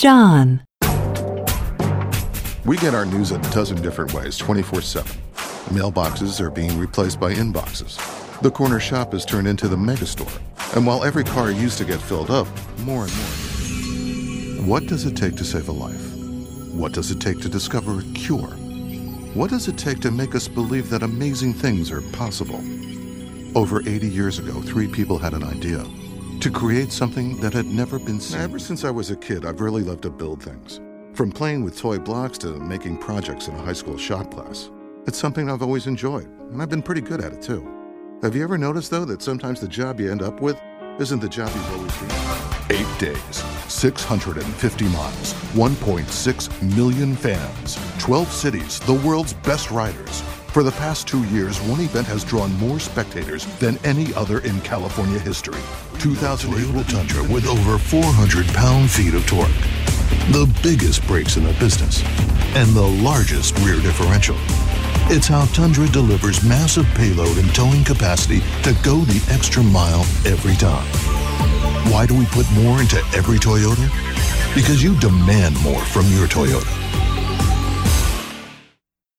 John. We get our news a dozen different ways, 24/7. Mailboxes are being replaced by inboxes. The corner shop is turned into the megastore. And while every car used to get filled up, more and more. What does it take to save a life? What does it take to discover a cure? What does it take to make us believe that amazing things are possible? Over 80 years ago, 3 people had an idea to create something that had never been seen. Ever since I was a kid, I've really loved to build things. From playing with toy blocks to making projects in a high school shop class. It's something I've always enjoyed, and I've been pretty good at it too. Have you ever noticed, though, that sometimes the job you end up with isn't the job you've always dreamed? 8 days, 650 miles, 1.6 million fans, 12 cities, the world's best riders. For the past 2 years, one event has drawn more spectators than any other in California history. 2008 Toyota Tundra with over 400 pound-feet of torque. The biggest brakes in the business, and the largest rear differential. It's how Tundra delivers massive payload and towing capacity to go the extra mile every time. Why do we put more into every Toyota? Because you demand more from your Toyota.